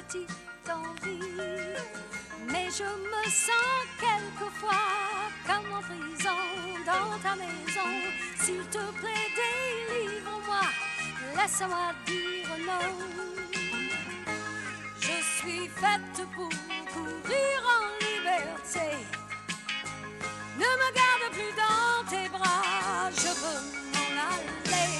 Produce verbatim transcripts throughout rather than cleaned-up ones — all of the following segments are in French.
petite envie. Mais je me sens quelquefois comme en prison dans ta maison. S'il te plaît, délivre-moi, laisse-moi dire non. Je suis faite pour courir en liberté. Ne me garde plus dans tes bras, je veux m'en aller.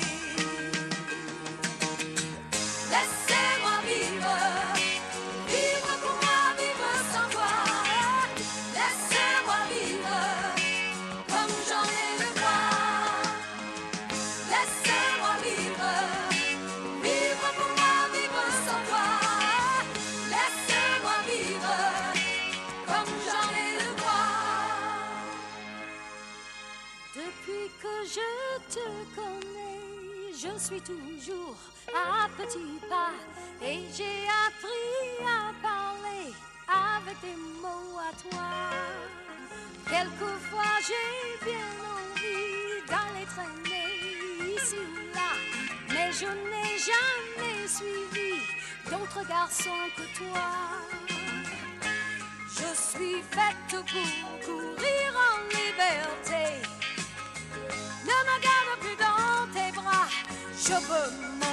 Laissez-moi vivre, vivre pour moi, vivre sans toi. Laissez-moi vivre, comme j'en ai le droit. Laissez-moi vivre, vivre pour moi, vivre sans toi. Laissez-moi vivre, comme j'en ai le droit. Depuis que je te connais, je suis toujours à petits pas et j'ai appris à parler avec des mots à toi. Quelquefois j'ai bien envie d'aller traîner ici ou là, mais je n'ai jamais suivi d'autres garçons que toi. Je suis faite pour courir en liberté. Ne me garde plus dans tes bras, je veux m'en